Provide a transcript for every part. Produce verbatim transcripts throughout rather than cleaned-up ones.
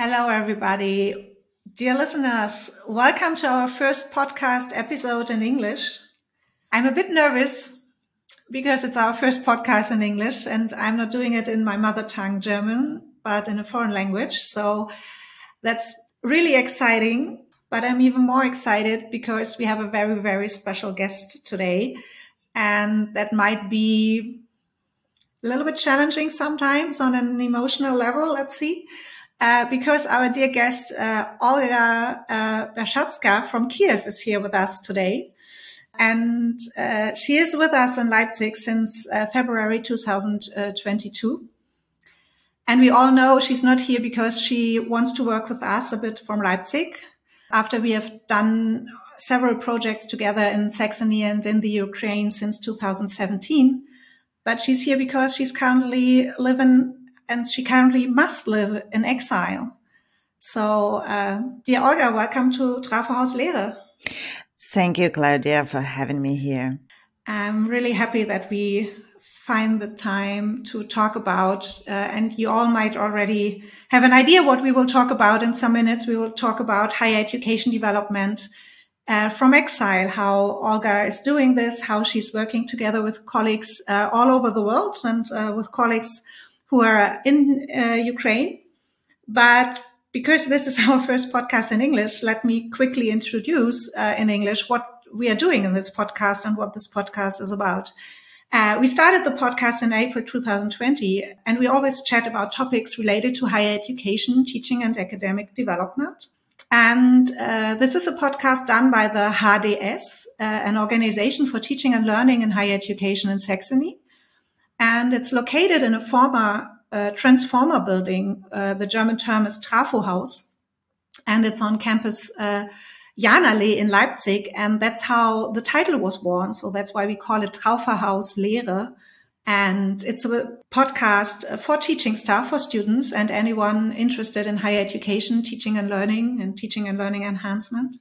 Hello, everybody. Dear listeners, welcome to our first podcast episode in English. I'm a bit nervous because it's our first podcast in English and I'm not doing it in my mother tongue, German, but in a foreign language. So that's really exciting. But I'm even more excited because we have a very, very special guest today. And that might be a little bit challenging sometimes on an emotional level. Let's see. Uh, because our dear guest, uh, Olga uh, Bershadska from Kiev is here with us today. And uh, she is with us in Leipzig since uh, February two thousand twenty-two. And we all know she's not here because she wants to work with us a bit from Leipzig after we have done several projects together in Saxony and in the Ukraine since two thousand seventeen. But she's here because she's currently living and she currently must live in exile. So, uh, dear Olga, welcome to Trafo Haus Lehre. Thank you, Claudia, for having me here. I'm really happy that we find the time to talk about, uh, and you all might already have an idea what we will talk about in some minutes. We will talk about higher education development uh, from exile, how Olga is doing this, how she's working together with colleagues uh, all over the world and uh, with colleagues who are in uh, Ukraine. But because this is our first podcast in English, let me quickly introduce uh, in English what we are doing in this podcast and what this podcast is about. Uh, we started the podcast in April two thousand twenty, and we always chat about topics related to higher education, teaching, and academic development. And uh, this is a podcast done by the H D S, uh, an organization for teaching and learning in higher education in Saxony. And it's located in a former uh, transformer building. Uh, the German term is Trafo Haus. And it's on campus uh, Jahnallee in Leipzig. And that's how the title was born. So that's why we call it Trafo Haus Lehre. And it's a podcast for teaching staff, for students, and anyone interested in higher education, teaching and learning, and teaching and learning enhancement.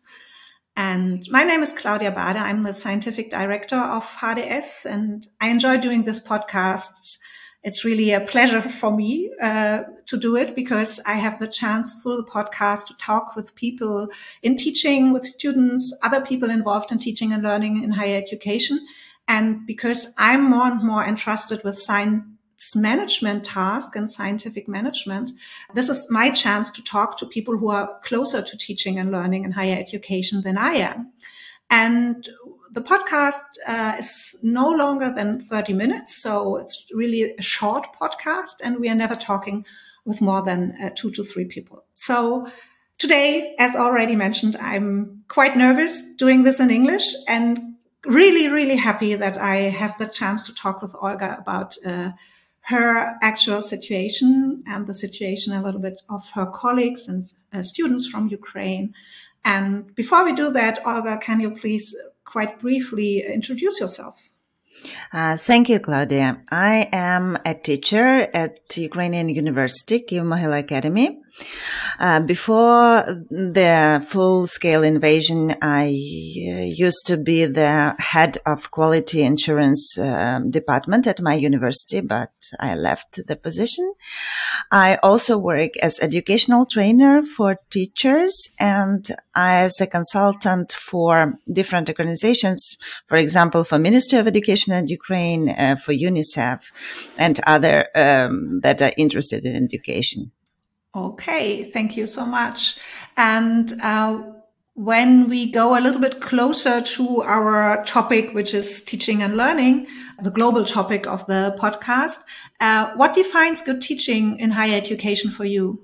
And my name is Claudia Bade. I'm the scientific director of H D S, and I enjoy doing this podcast. It's really a pleasure for me uh, to do it because I have the chance through the podcast to talk with people in teaching, with students, other people involved in teaching and learning in higher education. And because I'm more and more entrusted with science management task and scientific management, this is my chance to talk to people who are closer to teaching and learning in higher education than I am. And the podcast uh, is no longer than thirty minutes, so it's really a short podcast, and we are never talking with more than uh, two to three people. So today, as already mentioned, I'm quite nervous doing this in English and really, really happy that I have the chance to talk with Olga about uh, her actual situation and the situation a little bit of her colleagues and uh, students from Ukraine. And before we do that, Olga, can you please quite briefly introduce yourself? Uh, thank you, Claudia. I am a teacher at Ukrainian University, Kyiv Mohyla Academy. Uh, before the full-scale invasion, I uh, used to be the head of quality insurance uh, department at my university, but I left the position. I also work as educational trainer for teachers and as a consultant for different organizations, for example, for Ministry of Education and Ukraine, uh, for UNICEF, and other um, that are interested in education. Okay, thank you so much. And uh, when we go a little bit closer to our topic, which is teaching and learning, the global topic of the podcast, uh, what defines good teaching in higher education for you?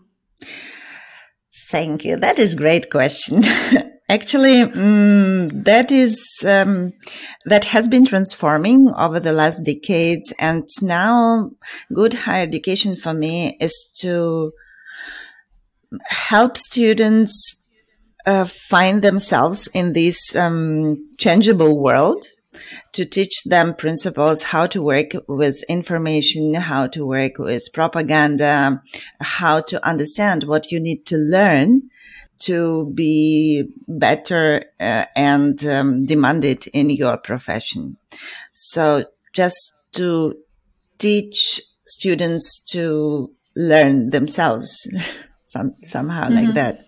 Thank you. That is a great question. Actually, um, that is um, that has been transforming over the last decades, and now good higher education for me is to help students uh, find themselves in this um, changeable world, to teach them principles, how to work with information, how to work with propaganda, how to understand what you need to learn to be better uh, and um, demanded in your profession. So just to teach students to learn themselves. some, somehow Mm-hmm. like that.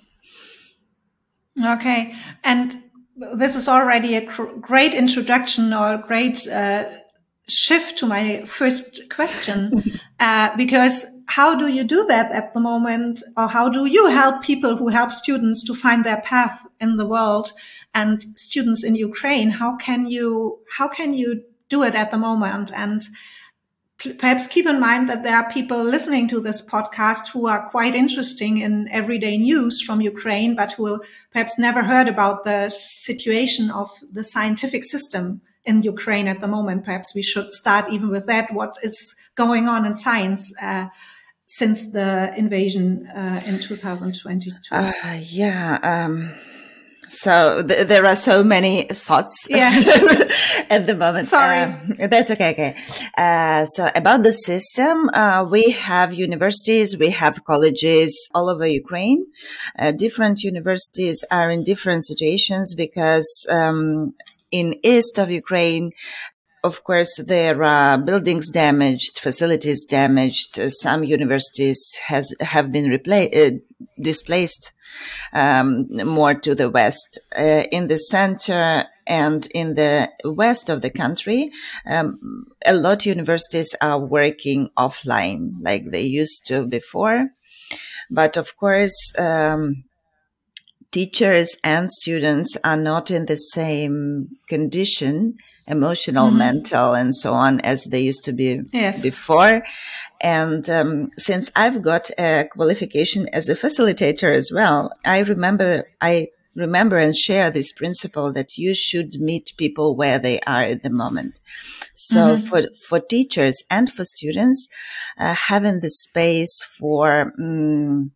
Okay. And this is already a cr- great introduction or a great uh, shift to my first question, uh, because how do you do that at the moment? Or how do you help people who help students to find their path in the world and students in Ukraine? How can you, how can you do it at the moment? And perhaps keep in mind that there are people listening to this podcast who are quite interesting in everyday news from Ukraine, but who perhaps never heard about the situation of the scientific system in Ukraine at the moment. Perhaps we should start even with that. What is going on in science uh, since the invasion uh, in two thousand twenty-two? Uh, yeah. Um, so th- there are so many thoughts yeah. at the moment. Sorry. Uh, that's okay. Okay. Uh, so about the system, uh, we have universities, we have colleges all over Ukraine. Uh, different universities are in different situations because um, in east of Ukraine, of course, there are buildings damaged, facilities damaged. Uh, some universities has have been repla- uh, displaced um, more to the west. Uh, in the center and in the west of the country, um, a lot of universities are working offline like they used to before. But of course, um, teachers and students are not in the same condition, emotional, mm-hmm. mental, and so on, as they used to be yes. before. And um, since I've got a qualification as a facilitator as well, I remember, I remember and share this principle that you should meet people where they are at the moment. So mm-hmm. for for teachers and for students, uh, having the space for um,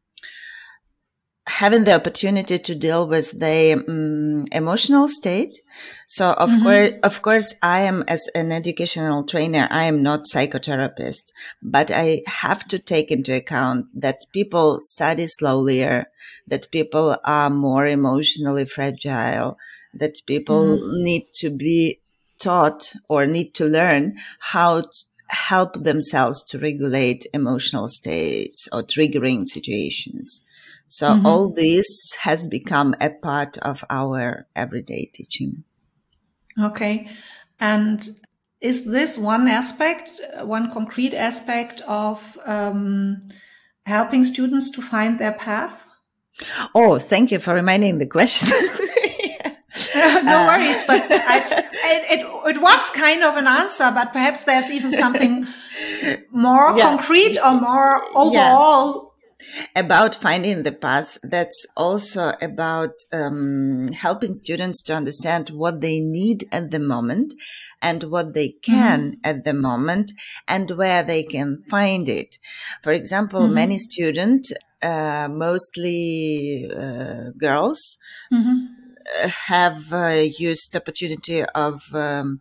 having the opportunity to deal with the um, emotional state. So of mm-hmm. course, of course, I am as an educational trainer, I am not psychotherapist, but I have to take into account that people study slower, that people are more emotionally fragile, that people mm-hmm. need to be taught or need to learn how to help themselves to regulate emotional states or triggering situations. So mm-hmm. all this has become a part of our everyday teaching. Okay. And is this one aspect, one concrete aspect of um, helping students to find their path? Oh, thank you for reminding the question. No worries, but I, it, it, it was kind of an answer, but perhaps there's even something more yeah. concrete or more overall. Yeah. About finding the path, that's also about um, helping students to understand what they need at the moment and what they can mm-hmm. at the moment and where they can find it. For example, mm-hmm. many students, uh, mostly uh, girls, mm-hmm. have uh, used the opportunity of um,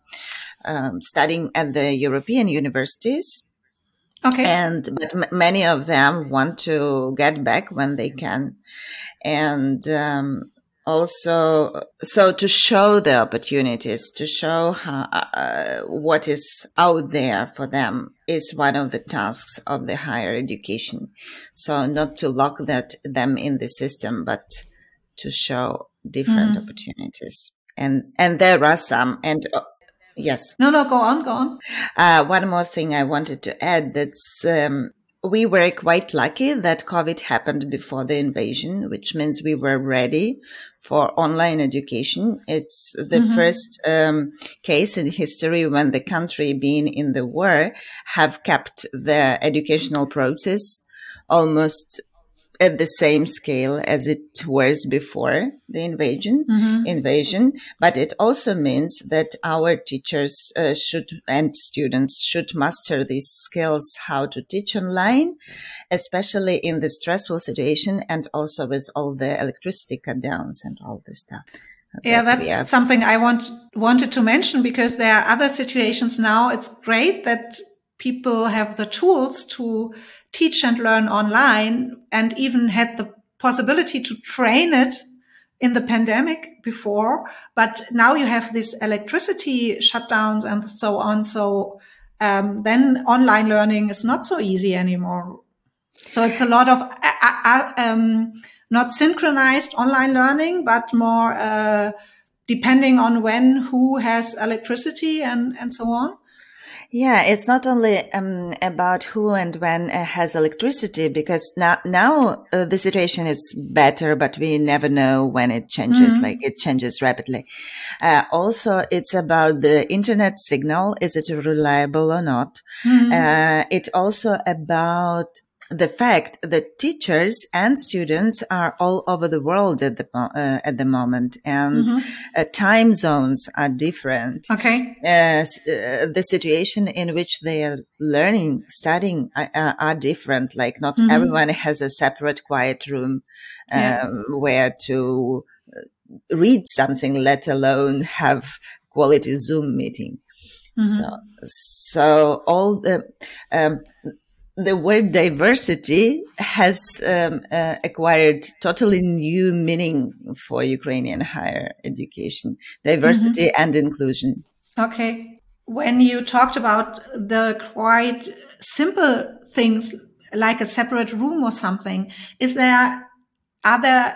um, studying at the European universities. Okay. And, but m- many of them want to get back when they can. And, um, also, so to show the opportunities, to show how, uh, what is out there for them is one of the tasks of the higher education. So not to lock that, them in the system, but to show different mm-hmm. opportunities. And, and there are some, and, uh, yes. No, no, go on, go on. Uh, one more thing I wanted to add, that's, um, we were quite lucky that COVID happened before the invasion, which means we were ready for online education. It's the mm-hmm. first, um, case in history when the country being in the war have kept the educational process almost at the same scale as it was before the invasion, mm-hmm. invasion. But it also means that our teachers uh, should and students should master these skills, how to teach online, especially in the stressful situation and also with all the electricity cut downs and all this stuff. Yeah, that that's something I want wanted to mention because there are other situations now. It's great that people have the tools to teach and learn online and even had the possibility to train it in the pandemic before. But now you have this electricity shutdowns and so on. So um, then online learning is not so easy anymore. So it's a lot of uh, uh, um, not synchronized online learning, but more uh, depending on when, who has electricity and, and so on. Yeah, it's not only um, about who and when uh, has electricity, because now now uh, the situation is better, but we never know when it changes. Mm-hmm. Like it changes rapidly. Uh, also, it's about the internet signal. Is it reliable or not? Mm-hmm. Uh, it's also about the fact that teachers and students are all over the world at the uh, at the moment, and mm-hmm. uh, time zones are different. Okay, uh, uh, the situation in which they are learning, studying uh, are different. Like not mm-hmm. everyone has a separate quiet room uh, yeah. where to read something, let alone have quality Zoom meeting. Mm-hmm. So, so all the um, the word diversity has um, uh, acquired totally new meaning for Ukrainian higher education, diversity mm-hmm. and inclusion. Okay. When you talked about the quite simple things like a separate room or something, is there other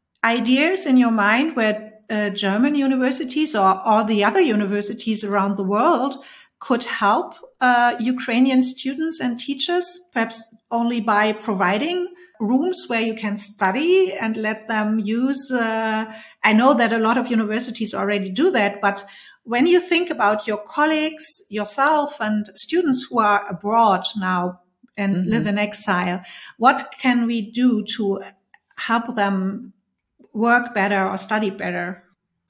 ideas in your mind where uh, German universities or, or the other universities around the world could help uh, Ukrainian students and teachers, perhaps only by providing rooms where you can study and let them use, uh, I know that a lot of universities already do that, but when you think about your colleagues, yourself and students who are abroad now and mm-hmm. live in exile, what can we do to help them work better or study better?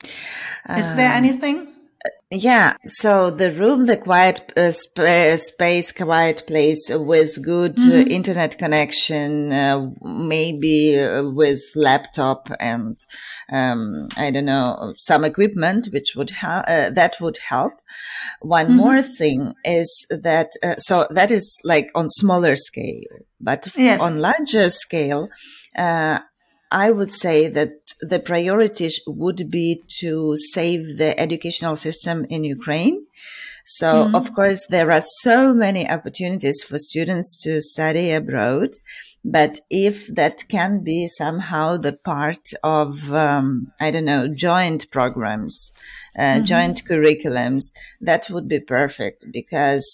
Um, Is there anything? Yeah, so the room, the quiet uh, sp- space, quiet place with good mm-hmm. uh, internet connection, uh, maybe uh, with laptop and um, I don't know, some equipment, which would help. Uh, that would help. One mm-hmm. more thing is that uh, so that is like on smaller scale, but yes. on larger scale, uh, I would say that the priority would be to save the educational system in Ukraine. So, mm-hmm. of course, there are so many opportunities for students to study abroad. But if that can be somehow the part of, um, I don't know, joint programs, uh, mm-hmm. joint curriculums, that would be perfect because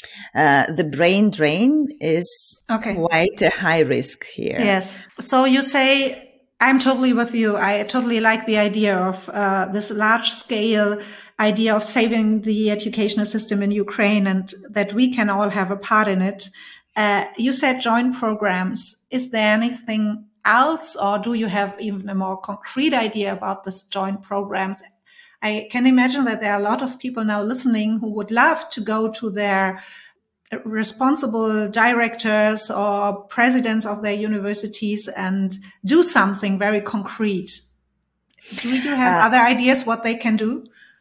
uh, the brain drain is okay. quite a high risk here. Yes. So you say, I'm totally with you. I totally like the idea of uh, this large scale idea of saving the educational system in Ukraine and that we can all have a part in it. Uh, you said joint programs. Is there anything else, or do you have even a more concrete idea about this joint programs? I can imagine that there are a lot of people now listening who would love to go to their responsible directors or presidents of their universities and do something very concrete. Do you have uh, other ideas what they can do?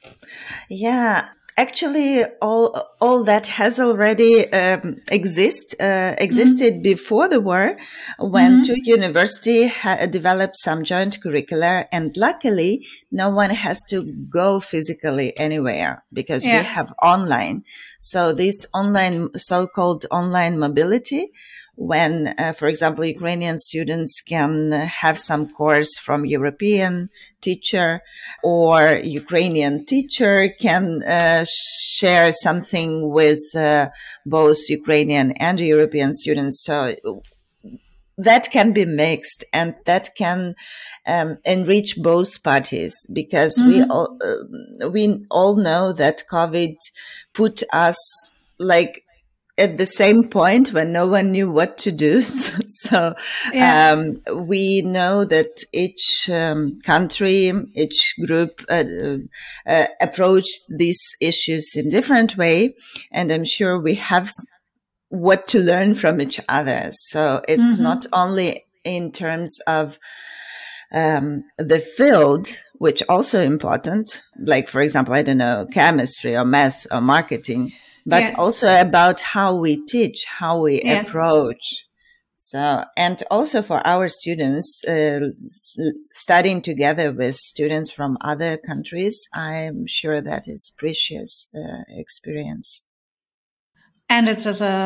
Yeah, actually, all all that has already um, exist uh, existed mm-hmm. before the war, when mm-hmm. two universities ha- developed some joint curricula, and luckily, no one has to go physically anywhere because yeah. we have online. So this online, so-called online mobility, when, uh, for example, Ukrainian students can have some course from European teacher, or Ukrainian teacher can uh, share something with uh, both Ukrainian and European students. So that can be mixed, and that can um, enrich both parties, because mm-hmm. we all uh, we all know that COVID put us like at the same point when no one knew what to do. So, so yeah. um, we know that each um, country, each group uh, uh, approached these issues in different way. And I'm sure we have what to learn from each other. So it's mm-hmm. not only in terms of um, the field, which also important, like, for example, I don't know, chemistry or math or marketing, but yeah. also about how we teach, how we yeah. approach. So, and also for our students, uh, studying together with students from other countries, I'm sure that is precious uh, experience. And it's as a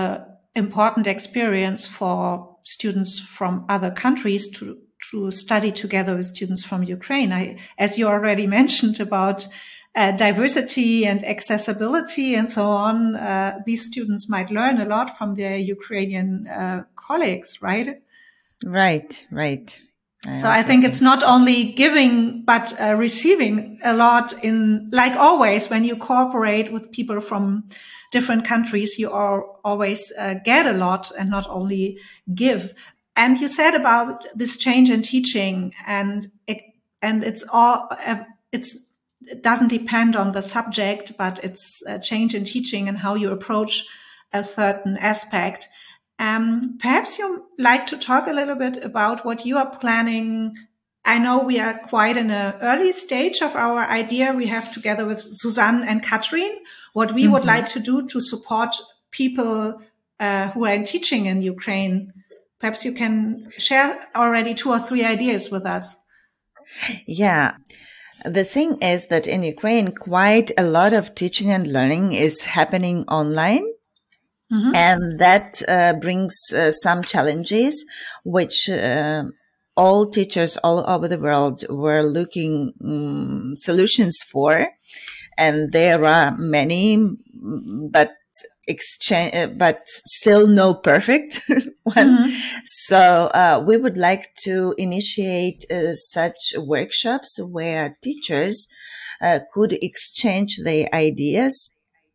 important experience for students from other countries to to study together with students from Ukraine. I, as you already mentioned about uh, diversity and accessibility and so on, uh, these students might learn a lot from their Ukrainian uh, colleagues, right? Right, right. I so I think, think it's not only giving, but uh, receiving a lot in, like always, when you cooperate with people from different countries, you are always uh, get a lot and not only give. And you said about this change in teaching, and it, and it's all, it's, it doesn't depend on the subject, but it's a change in teaching and how you approach a certain aspect. Um, perhaps you'd like to talk a little bit about what you are planning. I know we are quite in an early stage of our idea we have together with Suzanne and Katrin, what we mm-hmm. would like to do to support people uh, who are in teaching in Ukraine. Perhaps you can share already two or three ideas with us. Yeah. The thing is that in Ukraine, quite a lot of teaching and learning is happening online. Mm-hmm. And that uh, brings uh, some challenges, which uh, all teachers all over the world were looking um, solutions for. And there are many, but exchange, uh, but still no perfect one. Mm-hmm. So uh, we would like to initiate uh, such workshops where teachers uh, could exchange their ideas.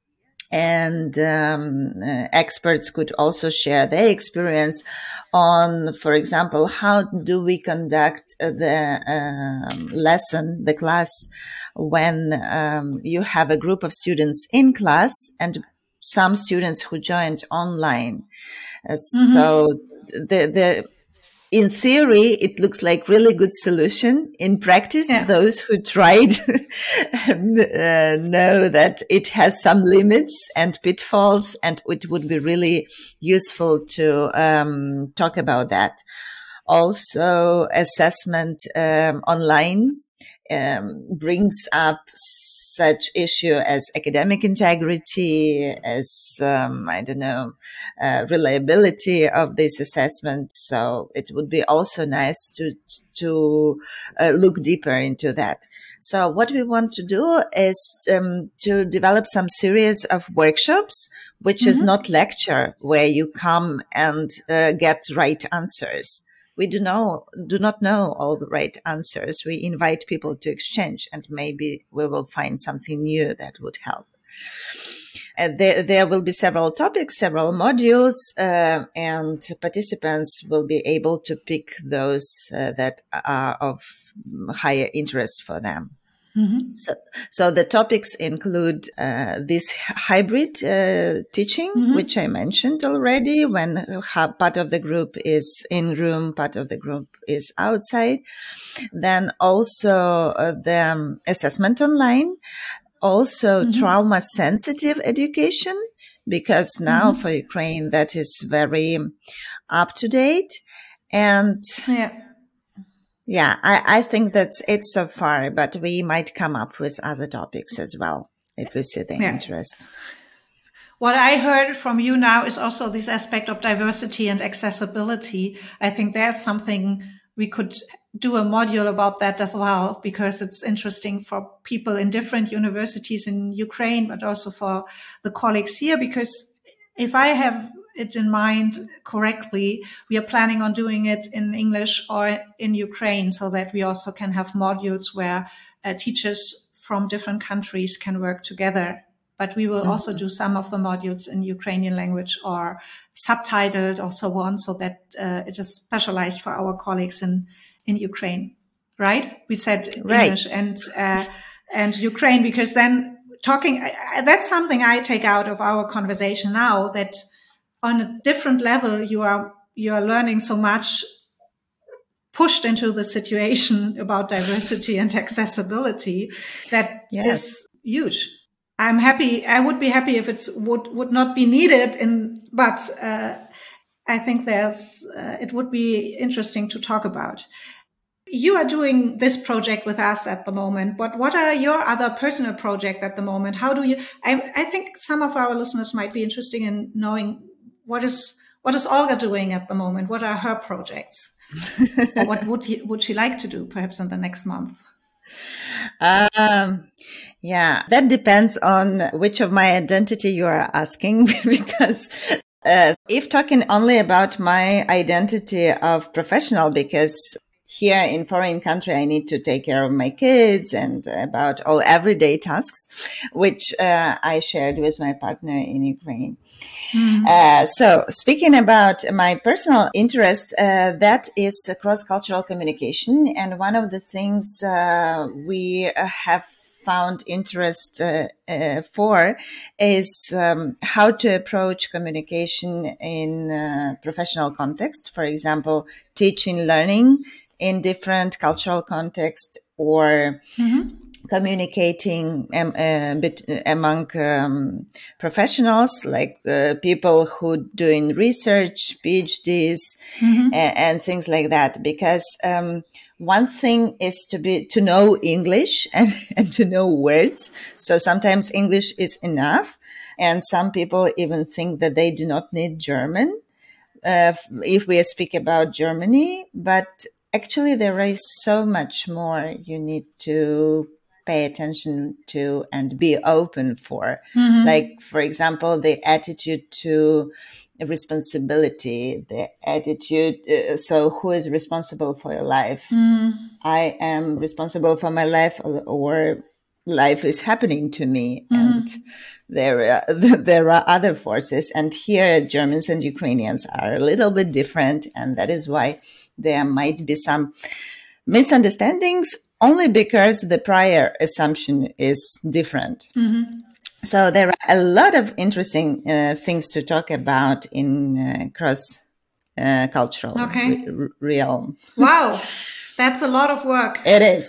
And um, uh, experts could also share their experience on, for example, how do we conduct the um, lesson, the class, when um, you have a group of students in class and some students who joined online. Uh, mm-hmm. So the the in theory, it looks like really good solution. In practice, yeah. those who tried uh, know that it has some limits and pitfalls, and it would be really useful to um, talk about that. Also, assessment um, online um, brings up such issue as academic integrity, as, um, I don't know, uh, reliability of this assessment. So it would be also nice to, to uh, look deeper into that. So what we want to do is um, to develop some series of workshops, which mm-hmm. is not lecture where you come and uh, get right answers. We do know, do not know all the right answers. We invite people to exchange, and maybe we will find something new that would help. And there, there will be several topics, several modules, uh, and participants will be able to pick those uh, that are of higher interest for them. Mm-hmm. So, so the topics include uh, this hybrid uh, teaching, mm-hmm. which I mentioned already, when uh, part of the group is in room, part of the group is outside. Then also uh, the um, assessment online, also mm-hmm. trauma sensitive education, because now mm-hmm. for Ukraine that is very up to date. And yeah. Yeah, I, I think that's it so far, but we might come up with other topics as well if we see the yeah. interest. What I heard from you now is also this aspect of diversity and accessibility. I think there's something we could do a module about that as well, because it's interesting for people in different universities in Ukraine, but also for the colleagues here, because if I have it in mind correctly, we are planning on doing it in English or in Ukraine, so that we also can have modules where uh, teachers from different countries can work together. But we will mm-hmm. also do some of the modules in Ukrainian language or subtitled or so on, so that uh, it is specialized for our colleagues in, in Ukraine, right? We said right. English and, uh, and Ukraine, because then talking, uh, that's something I take out of our conversation now, that on a different level, you are, you are learning so much, pushed into the situation about diversity and accessibility that yes. is huge. I'm happy. I would be happy if it would, would not be needed in, but, uh, I think there's, uh, it would be interesting to talk about. You are doing this project with us at the moment, but what are your other personal projects at the moment? How do you, I, I think some of our listeners might be interested in knowing what is what is Olga doing at the moment? What are her projects? Or what would he, would she like to do perhaps in the next month? Um, yeah, that depends on which of my identity you are asking, because uh, if talking only about my identity of professional, because here in foreign country, I need to take care of my kids and about all everyday tasks, which uh, I shared with my partner in Ukraine. Mm-hmm. Uh, so speaking about my personal interest, uh, that is cross-cultural communication. And one of the things uh, we have found interest uh, uh, for is um, how to approach communication in uh, professional context. For example, teaching, learning in different cultural context, or mm-hmm. communicating um, uh, bit, uh, among um, professionals, like uh, people who doing research, PhDs, mm-hmm. and, and things like that. Because um, one thing is to be to know English and, and to know words. So sometimes English is enough, and some people even think that they do not need German uh, if we speak about Germany. But actually, there is so much more you need to pay attention to and be open for. Mm-hmm. Like, for example, the attitude to responsibility, the attitude. Uh, so who is responsible for your life? Mm-hmm. I am responsible for my life, or, or life is happening to me. Mm-hmm. And there, uh, there are other forces. And here, Germans and Ukrainians are a little bit different. And that is why there might be some misunderstandings, only because the prior assumption is different. Mm-hmm. So there are a lot of interesting uh, things to talk about in uh, cross uh, cultural okay. re- realm. Wow, that's a lot of work. It is.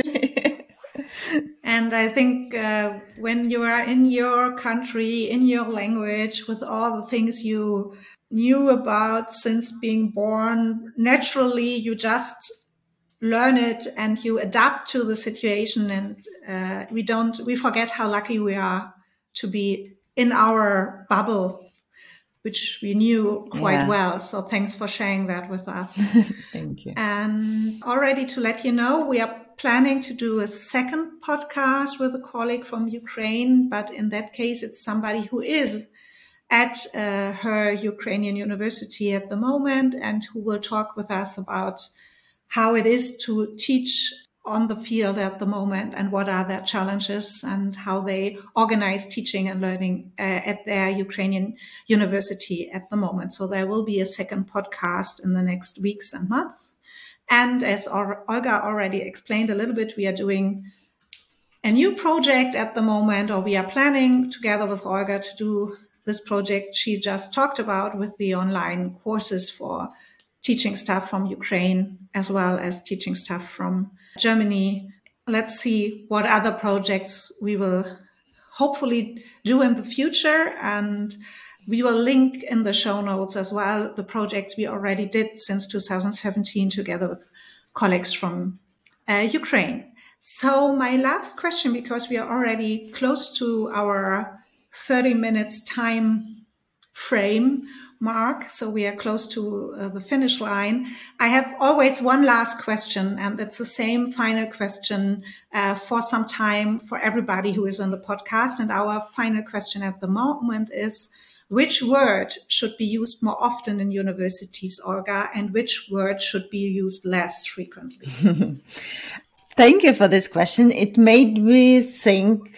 And I think uh, when you are in your country, in your language, with all the things you knew about since being born, naturally you just learn it and you adapt to the situation. And uh, we don't, we forget how lucky we are to be in our bubble, which we knew quite yeah. well. So thanks for sharing that with us. Thank you. And already to let you know, we are planning to do a second podcast with a colleague from Ukraine, but in that case, it's somebody who is at uh, her Ukrainian university at the moment and who will talk with us about how it is to teach on the field at the moment and what are their challenges and how they organize teaching and learning uh, at their Ukrainian university at the moment. So there will be a second podcast in the next weeks and months. And as Olga already explained a little bit, we are doing a new project at the moment, or we are planning together with Olga to do this project she just talked about with the online courses for teaching staff from Ukraine, as well as teaching staff from Germany. Let's see what other projects we will hopefully do in the future. And we will link in the show notes as well the projects we already did since two thousand seventeen together with colleagues from uh, Ukraine. So my last question, because we are already close to our thirty minutes time frame mark, so we are close to uh, the finish line. I have always one last question, and it's the same final question uh, for some time for everybody who is on the podcast. And our final question at the moment is, which word should be used more often in universities, Olga, and which word should be used less frequently? Thank you for this question. It made me think.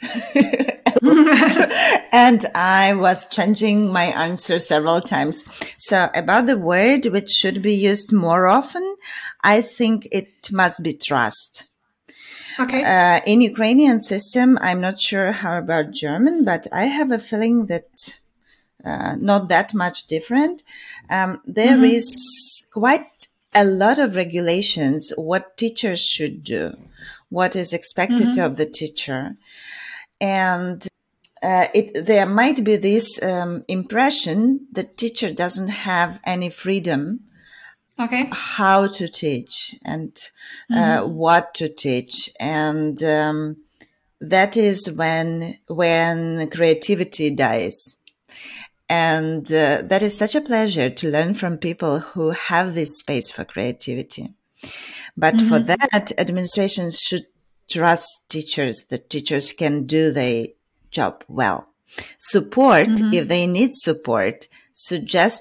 And I was changing my answer several times. So about the word which should be used more often, I think it must be trust. Okay. Uh, in Ukrainian system, I'm not sure how about German, but I have a feeling that uh, not that much different. Um, there mm-hmm. is quite a lot of regulations, what teachers should do, what is expected mm-hmm. of the teacher. And uh, it, there might be this um, impression that teacher doesn't have any freedom okay. how to teach and uh, mm-hmm. what to teach. And um, that is when when creativity dies. And uh, that is such a pleasure to learn from people who have this space for creativity. But mm-hmm. for that, administrations should trust teachers that teachers can do their job well. Support, mm-hmm. if they need support, suggest,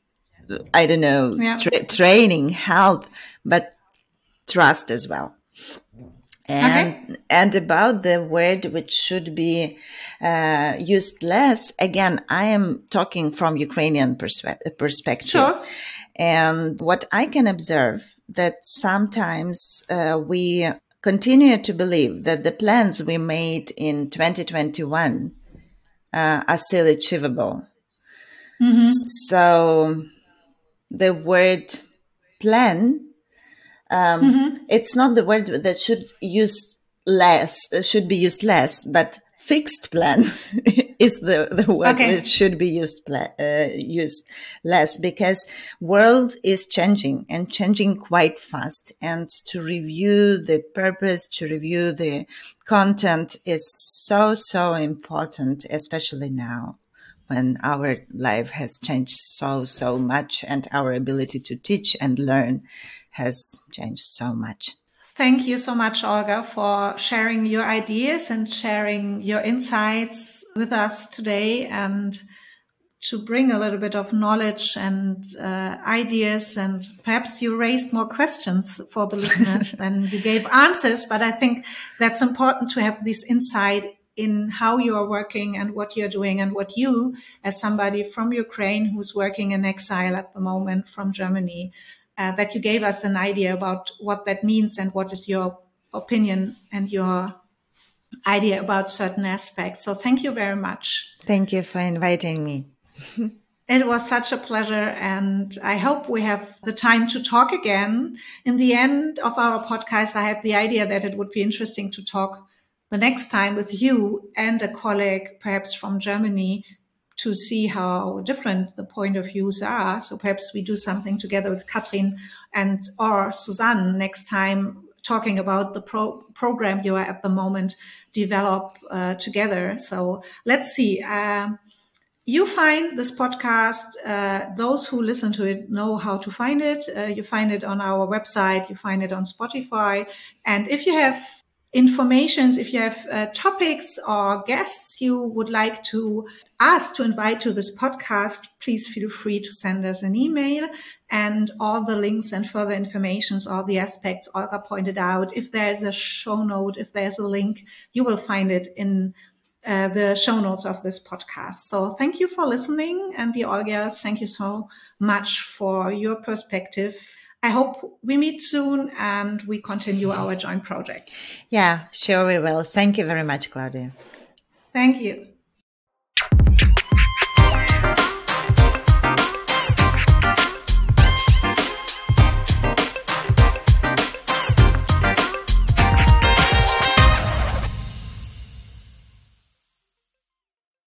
I don't know, yeah. tra- training, help, but trust as well. And, okay. and about the word which should be uh, used less, again, I am talking from Ukrainian perspe- perspective. Sure. And what I can observe that sometimes uh, we continue to believe that the plans we made in twenty twenty-one uh, are still achievable. Mm-hmm. So the word plan, um, mm-hmm. it's not the word that should use less, should be used less, but fixed plan is the, the word okay. that should be used, uh, used less, because world is changing and changing quite fast. And to review the purpose, to review the content is so, so important, especially now when our life has changed so, so much and our ability to teach and learn has changed so much. Thank you so much, Olga, for sharing your ideas and sharing your insights with us today, and to bring a little bit of knowledge and uh, ideas. And perhaps you raised more questions for the listeners than you gave answers, but I think that's important to have this insight in how you are working and what you're doing, and what you, as somebody from Ukraine who's working in exile at the moment from Germany, Uh, that you gave us an idea about what that means and what is your opinion and your idea about certain aspects. So thank you very much. Thank you for inviting me. It was such a pleasure, and I hope we have the time to talk again. In the end of our podcast, I had the idea that it would be interesting to talk the next time with you and a colleague, perhaps from Germany, to see how different the point of views are. So perhaps we do something together with Katrin and or Suzanne next time, talking about the pro- program you are at the moment develop uh, together. So let's see. Um, you find this podcast, uh, those who listen to it know how to find it. Uh, you find it on our website, you find it on Spotify. And if you have informations, if you have uh, topics or guests you would like to us to invite to this podcast, please feel free to send us an email, and all the links and further informations, all the aspects Olga pointed out. If there is a show note, if there's a link, you will find it in uh, the show notes of this podcast. So thank you for listening, and the Olga, thank you so much for your perspective. I hope we meet soon and we continue our joint projects. Yeah, sure we will. Thank you very much, Claudia. Thank you.